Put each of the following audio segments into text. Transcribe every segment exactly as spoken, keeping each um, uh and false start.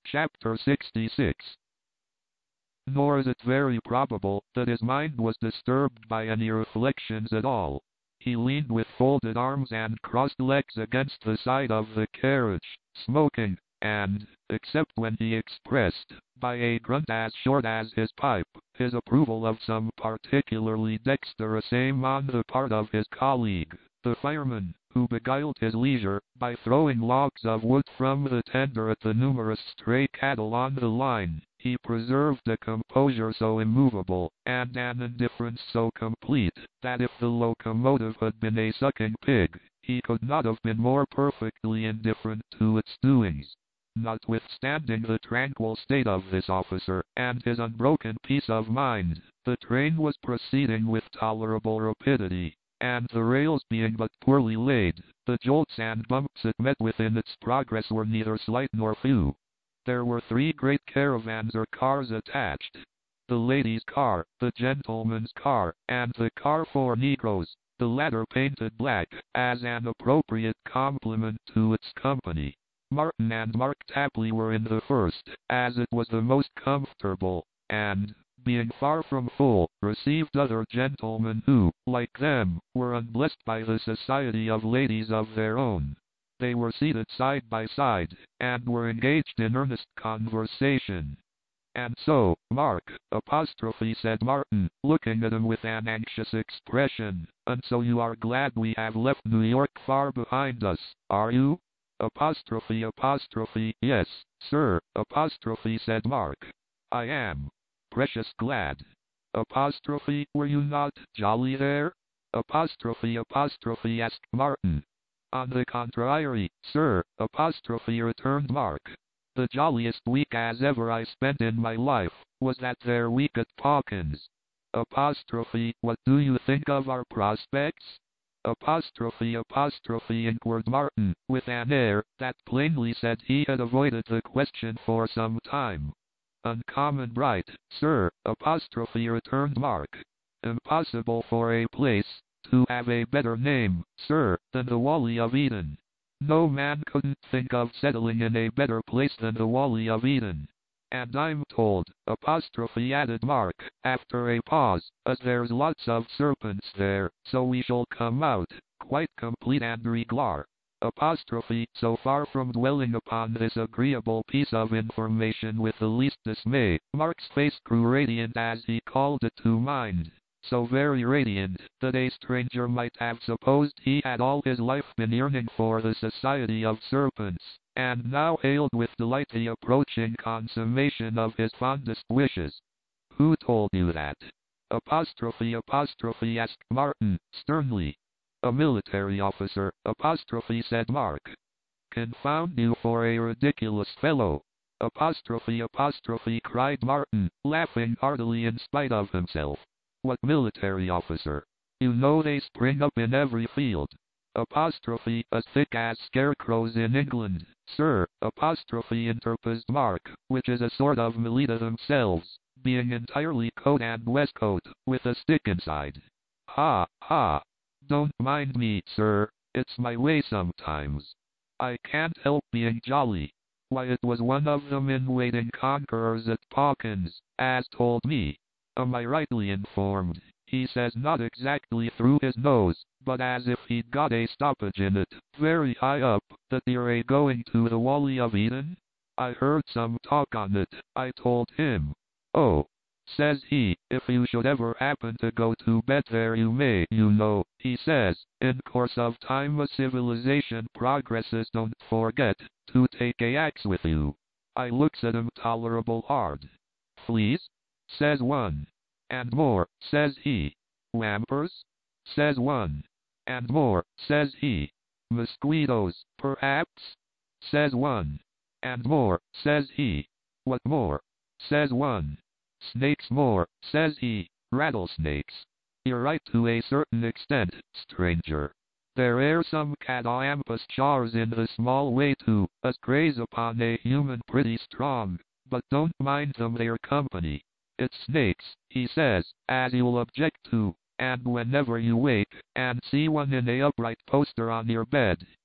Chapter sixty-six. Nor is it very probable that his mind was disturbed by any reflections at all. He leaned with folded arms and crossed legs against the side of the carriage, smoking, and, except when he expressed, by a grunt as short as his pipe, his approval of some particularly dexterous aim on the part of his colleague, the fireman, who beguiled his leisure by throwing logs of wood from the tender at the numerous stray cattle on the line, he preserved a composure so immovable, and an indifference so complete, that if the locomotive had been a sucking pig, he could not have been more perfectly indifferent to its doings. Notwithstanding the tranquil state of this officer, and his unbroken peace of mind, the train was proceeding with tolerable rapidity, and the rails being but poorly laid, the jolts and bumps it met with in its progress were neither slight nor few. There were three great caravans or cars attached: the ladies' car, the gentlemen's car, and the car for negroes, the latter painted black, as an appropriate compliment to its company. Martin and Mark Tapley were in the first, as it was the most comfortable, and, being far from full, received other gentlemen who, like them, were unblessed by the society of ladies of their own. They were seated side by side, and were engaged in earnest conversation. "And so, Mark, apostrophe said Martin, looking at him with an anxious expression, and so you are glad we have left New York far behind us, are you?" Apostrophe apostrophe yes, sir, apostrophe said Mark. "I am precious glad." Apostrophe were you not jolly there? Apostrophe apostrophe asked Martin. "On the contrary, sir," apostrophe returned Mark. "The jolliest week as ever I spent in my life, was that there week at Pawkins." Apostrophe what do you think of our prospects? Apostrophe apostrophe inquired Martin, with an air that plainly said he had avoided the question for some time. "Uncommon bright, sir," apostrophe returned Mark. "Impossible for a place to have a better name, sir, than the Wally of Eden. No man couldn't think of settling in a better place than the Wally of Eden. And I'm told," apostrophe added Mark, after a pause, "as there's lots of serpents there, so we shall come out quite complete and reglar." Apostrophe, so far from dwelling upon this agreeable piece of information with the least dismay, Mark's face grew radiant as he called it to mind. So very radiant, that a stranger might have supposed he had all his life been yearning for the society of serpents, and now hailed with delight the approaching consummation of his fondest wishes. "Who told you that?" Apostrophe apostrophe asked Martin, sternly. "A military officer," apostrophe said Mark. "Confound you for a ridiculous fellow!" Apostrophe apostrophe cried Martin, laughing heartily in spite of himself. "What military officer? You know they spring up in every field." Apostrophe as thick as scarecrows in England, sir, apostrophe interposed Mark, which is a sort of militia themselves, being entirely coat and waistcoat, with a stick inside. "Ha, ha! Don't mind me, sir, it's my way sometimes. I can't help being jolly. Why, it was one of them in-waiting conquerors at Pawkins, as told me. Am I rightly informed? He says not exactly through his nose, but as if he'd got a stoppage in it, very high up, that you're a-going to the Wally of Eden? I heard some talk on it, I told him. Oh, says he, if you should ever happen to go to bed there you may, you know, he says, in course of time as civilization progresses don't forget to take a axe with you. I looks at him tolerable hard. Fleas? Says one. And more, says he. Wampers? Says one. And more, says he. Mosquitoes, perhaps? Says one. And more, says he. What more? Says one. Snakes more, says he. Rattlesnakes. You're right to a certain extent, stranger. There air some catawampus chars in the small way too, as graze upon a human pretty strong, but don't mind them their company. It's snakes, he says, as you'll object to, and whenever you wake, and see one in a upright poster on your bed,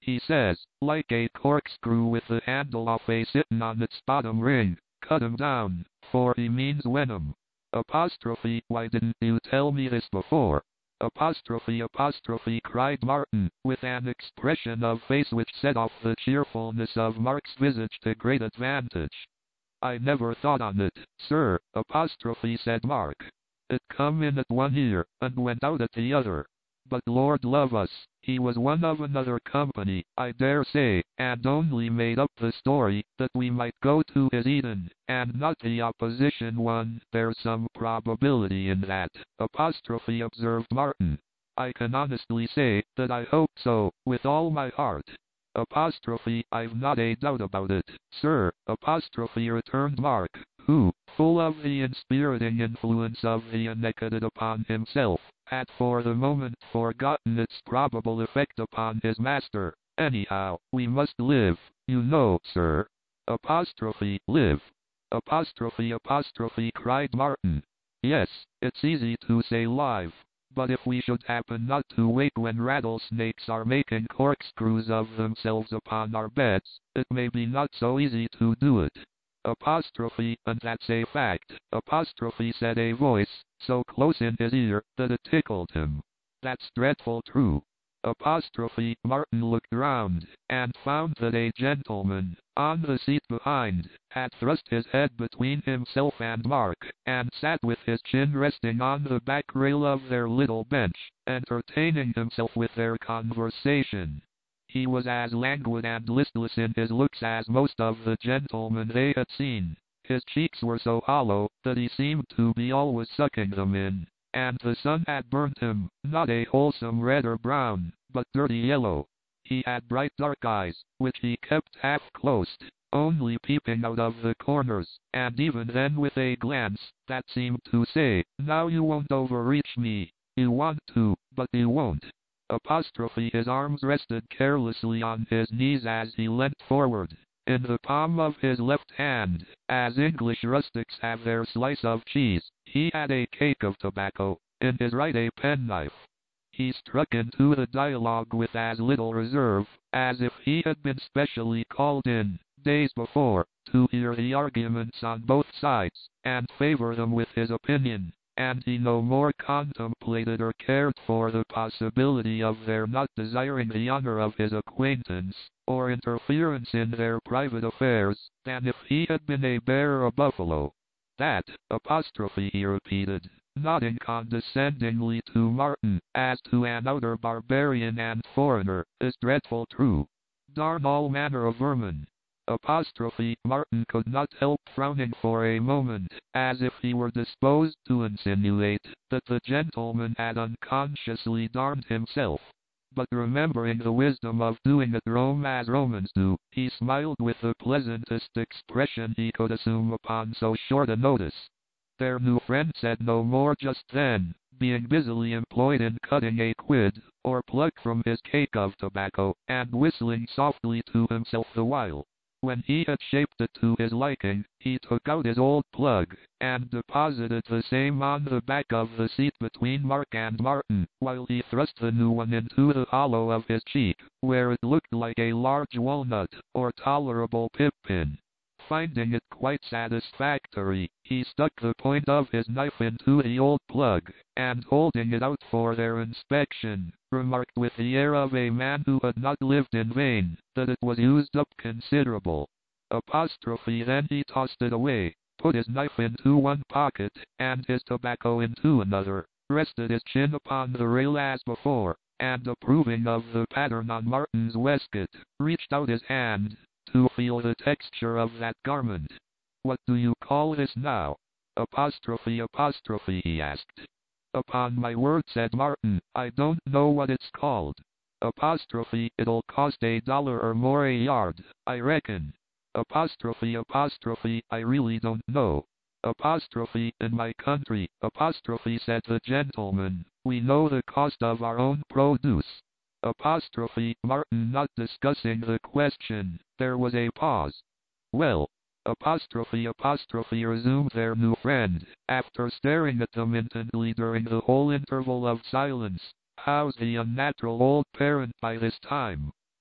he says, like a corkscrew with the handle off a sittin' on its bottom ring. Cut him down, for he means Wenham. Apostrophe, why didn't you tell me this before? Apostrophe, apostrophe, cried Martin, with an expression of face which set off the cheerfulness of Mark's visage to great advantage. I never thought on it, sir, apostrophe, said Mark. It come in at one ear, and went out at the other. But Lord love us, he was one of another company, I dare say, and only made up the story, that we might go to his Eden, and not the opposition one. There's some probability in that, apostrophe, observed Martin. I can honestly say, that I hope so, with all my heart. Apostrophe, I've not a doubt about it, sir, apostrophe, returned Mark, who, full of the inspiriting influence of the enacted upon himself, had for the moment forgotten its probable effect upon his master. Anyhow, we must live, you know, sir. Apostrophe, live. Apostrophe, apostrophe, cried Martin. Yes, it's easy to say live. But if we should happen not to wake when rattlesnakes are making corkscrews of themselves upon our beds, it may be not so easy to do it. Apostrophe, and that's a fact, apostrophe, said a voice, so close in his ear, that it tickled him. That's dreadful true. Apostrophe, Martin looked round, and found that a gentleman, on the seat behind, had thrust his head between himself and Mark, and sat with his chin resting on the back rail of their little bench, entertaining himself with their conversation. He was as languid and listless in his looks as most of the gentlemen they had seen. His cheeks were so hollow, that he seemed to be always sucking them in. And the sun had burnt him, not a wholesome red or brown, but dirty yellow. He had bright dark eyes, which he kept half closed, only peeping out of the corners, and even then with a glance that seemed to say, now you won't overreach me. You want to, but you won't. Apostrophe, his arms rested carelessly on his knees as he leant forward. In the palm of his left hand, as English rustics have their slice of cheese, he had a cake of tobacco, in his right a penknife. He struck into the dialogue with as little reserve, as if he had been specially called in, days before, to hear the arguments on both sides, and favor them with his opinion, and he no more contemplated or cared for the possibility of their not desiring the honor of his acquaintance, or interference in their private affairs, than if he had been a bear or a buffalo. That, apostrophe, he repeated, nodding condescendingly to Martin, as to an outer barbarian and foreigner, is dreadful true. Darn all manner of vermin. Apostrophe, Martin could not help frowning for a moment, as if he were disposed to insinuate that the gentleman had unconsciously darned himself. But remembering the wisdom of doing it Rome as Romans do, he smiled with the pleasantest expression he could assume upon so short a notice. Their new friend said no more just then, being busily employed in cutting a quid, or plug from his cake of tobacco, and whistling softly to himself the while. When he had shaped it to his liking, he took out his old plug, and deposited the same on the back of the seat between Mark and Martin, while he thrust the new one into the hollow of his cheek, where it looked like a large walnut, or tolerable pip-pin. Finding it quite satisfactory, he stuck the point of his knife into the old plug, and holding it out for their inspection, remarked with the air of a man who had not lived in vain, that it was used up considerable. Apostrophe, then he tossed it away, put his knife into one pocket, and his tobacco into another, rested his chin upon the rail as before, and approving of the pattern on Martin's waistcoat, reached out his hand to feel the texture of that garment. What do you call this now? Apostrophe, apostrophe, he asked. Upon my word, said Martin, I don't know what it's called. Apostrophe, it'll cost a dollar or more a yard, I reckon. Apostrophe, apostrophe, I really don't know. Apostrophe, in my country, apostrophe, said the gentleman, we know the cost of our own produce. Apostrophe, Martin not discussing the question. There was a pause. Well, apostrophe, apostrophe, resumed their new friend, after staring at them intently during the whole interval of silence. How's the unnatural old parent by this time?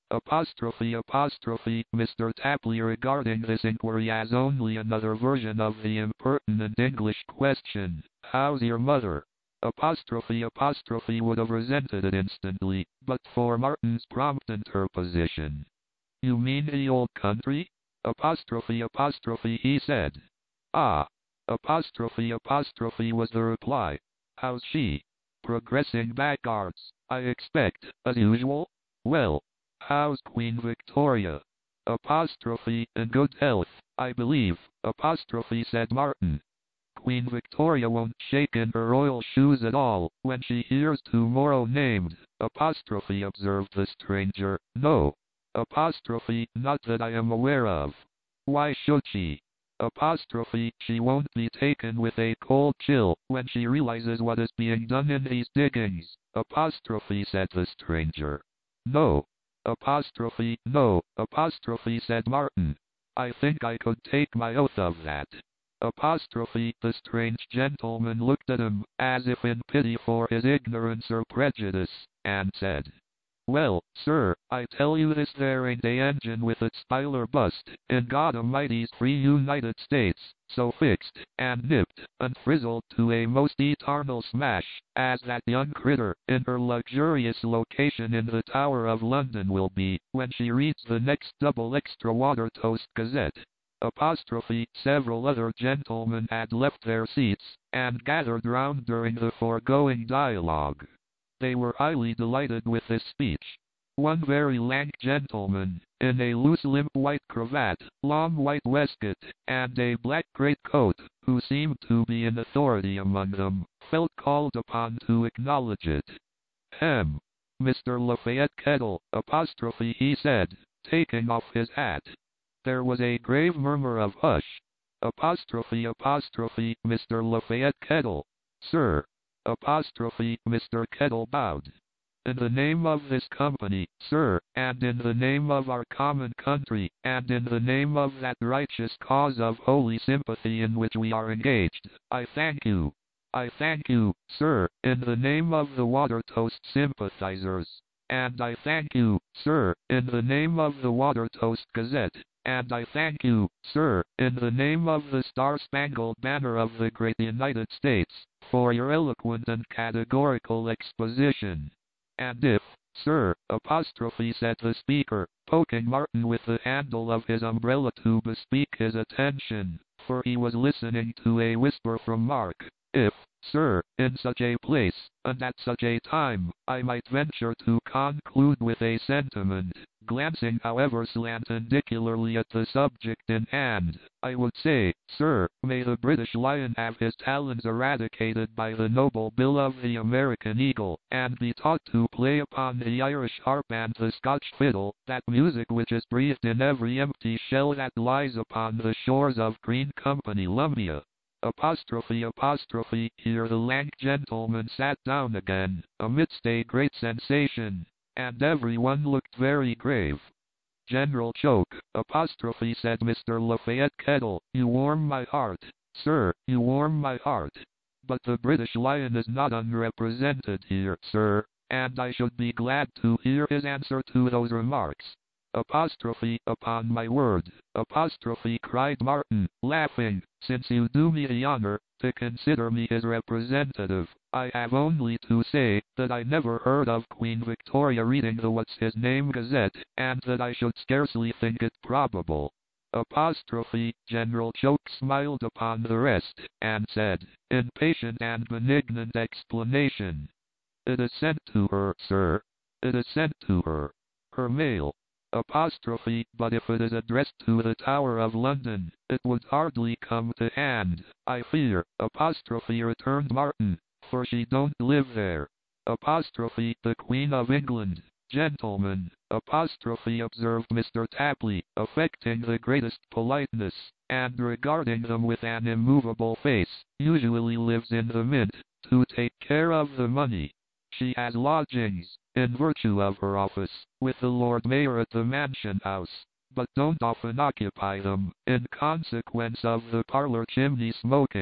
Apostrophe apostrophe Mister Tapley, regarding this inquiry as only another version of the impertinent English question, "How's your mother?" Apostrophe apostrophe would have resented it instantly, but for Martin's prompt interposition. "You mean the old country?" Apostrophe apostrophe he said. "Ah." Apostrophe apostrophe was the reply. "How's she?" "Progressing backwards, I expect, as usual." "Well, how's Queen Victoria?" Apostrophe "In good health, I believe." Apostrophe said Martin. "Queen Victoria won't shake in her royal shoes at all when she hears tomorrow named." Apostrophe observed the stranger. "No." Apostrophe "Not that I am aware of." "Why should she?" Apostrophe "She won't be taken with a cold chill when she realizes what is being done in these diggings." Apostrophe said the stranger. "No." Apostrophe "No." Apostrophe said Martin. "I think I could take my oath of that." Apostrophe the strange gentleman looked at him, as if in pity for his ignorance or prejudice, and said, "Well, sir, I tell you this there ain't a engine with its spile or bust in God A'mighty's free United States, so fixed, and nipped, and frizzled to a most eternal smash, as that young critter, in her luxurious location in the Tower of London will be, when she reads the next double extra water toast Gazette." Apostrophe several other gentlemen had left their seats, and gathered round during the foregoing dialogue. They were highly delighted with this speech. One very lank gentleman, in a loose limp white cravat, long white waistcoat, and a black greatcoat, who seemed to be in authority among them, felt called upon to acknowledge it. "Hem! Mister Lafayette Kettle," apostrophe he said, taking off his hat. There was a grave murmur of "Hush!" Apostrophe apostrophe Mister Lafayette Kettle. "Sir." Apostrophe Mister Kettle bowed. "In the name of this company, sir, and in the name of our common country, and in the name of that righteous cause of holy sympathy in which we are engaged, I thank you. I thank you, sir, in the name of the Water Toast sympathizers. And I thank you, sir, in the name of the Water Toast Gazette. And I thank you, sir, in the name of the Star-Spangled Banner of the great United States, for your eloquent and categorical exposition. And if, sir," apostrophe said the speaker, poking Martin with the handle of his umbrella to bespeak his attention, for he was listening to a whisper from Mark, "if, sir, in such a place, and at such a time, I might venture to conclude with a sentiment, glancing however slantendicularly at the subject in hand, I would say, sir, may the British lion have his talons eradicated by the noble bill of the American eagle, and be taught to play upon the Irish harp and the Scotch fiddle, that music which is breathed in every empty shell that lies upon the shores of Green Company Lumia." Apostrophe apostrophe here the lank gentleman sat down again, amidst a great sensation, and everyone looked very grave. "General Choke," apostrophe said Mister Lafayette Kettle, "you warm my heart, sir, you warm my heart. But the British lion is not unrepresented here, sir, and I should be glad to hear his answer to those remarks." Apostrophe upon my word, apostrophe cried Martin, laughing, "since you do me the honor to consider me his representative, I have only to say that I never heard of Queen Victoria reading the What's His Name Gazette, and that I should scarcely think it probable." Apostrophe General Choke smiled upon the rest, and said, in patient and benignant explanation, "It is sent to her, sir. It is sent to her. Her mail." Apostrophe but if it is addressed to the Tower of London, it would hardly come to hand, I fear, apostrophe returned Martin, for she don't live there. Apostrophe the Queen of England, gentlemen, apostrophe observed Mister Tapley, affecting the greatest politeness, and regarding them with an immovable face, usually lives in the Mint, to take care of the money. She has lodgings, in virtue of her office, with the Lord Mayor at the Mansion House, but don't often occupy them, in consequence of the parlor chimney smoking.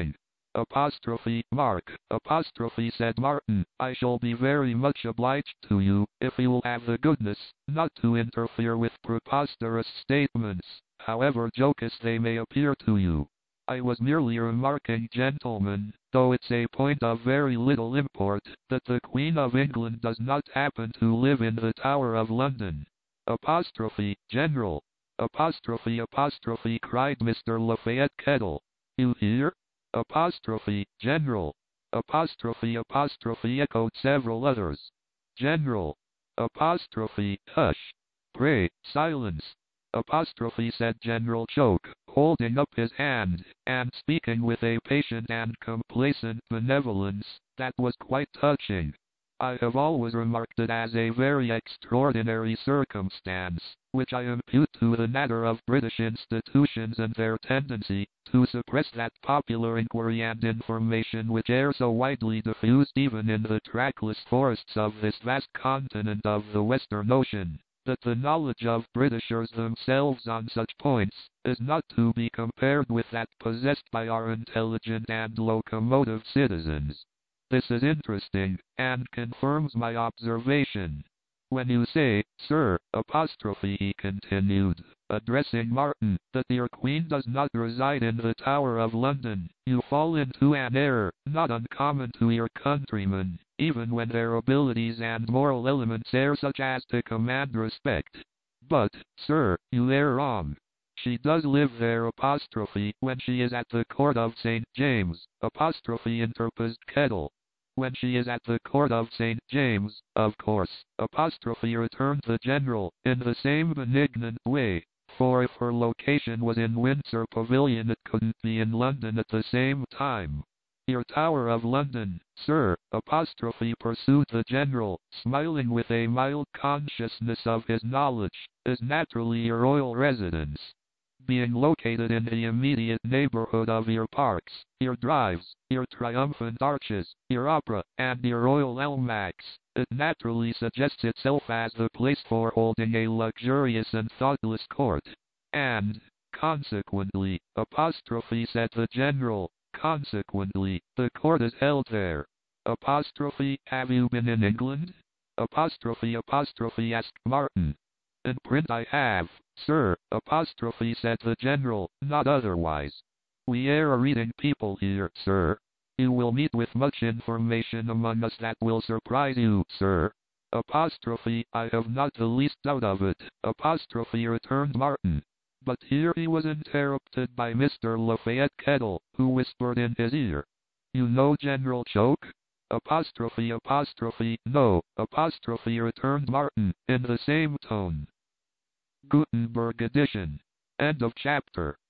Apostrophe, Mark, apostrophe, said Martin. I shall be very much obliged to you, if you will have the goodness not to interfere with preposterous statements, however jocose they may appear to you. I was merely remarking, gentlemen, though it's a point of very little import, that the Queen of England does not happen to live in the Tower of London. Apostrophe, General. Apostrophe, apostrophe, cried Mister Lafayette Kettle. You hear? Apostrophe, General. Apostrophe, apostrophe, echoed several others. General. Apostrophe, hush. Pray, silence. Apostrophe, said General Choke, holding up his hand, and speaking with a patient and complacent benevolence that was quite touching. I have always remarked it as a very extraordinary circumstance, which I impute to the nature of British institutions and their tendency to suppress that popular inquiry and information which are so widely diffused even in the trackless forests of this vast continent of the Western Ocean, that the knowledge of Britishers themselves on such points is not to be compared with that possessed by our intelligent and locomotive citizens. This is interesting, and confirms my observation. When you say, sir, apostrophe, he continued, addressing Martin, that your Queen does not reside in the Tower of London, you fall into an error, not uncommon to your countrymen, even when their abilities and moral elements are such as to command respect. But, sir, you err wrong. She does live there, apostrophe, when she is at the court of Saint James, apostrophe, interposed Kettle. When she is at the court of Saint James, of course, apostrophe, returned the General, in the same benignant way, for if her location was in Windsor Pavilion it couldn't be in London at the same time. Your Tower of London, sir, apostrophe, pursued the General, smiling with a mild consciousness of his knowledge, is naturally your royal residence. Being located in the immediate neighborhood of your parks, your drives, your triumphant arches, your opera, and your royal almanacs, it naturally suggests itself as the place for holding a luxurious and thoughtless court. And, consequently, apostrophe, said the General, consequently, the court is held there. Apostrophe, have you been in England? Apostrophe, apostrophe, asked Martin. In print I have, sir, apostrophe, said the General, not otherwise. We are a reading people here, sir. You will meet with much information among us that will surprise you, sir. Apostrophe, I have not the least doubt of it, apostrophe, returned Martin. But here he was interrupted by Mister Lafayette Kettle, who whispered in his ear. You know General Choke? Apostrophe, apostrophe, no, apostrophe, returned Martin, in the same tone. Gutenberg edition. End of chapter.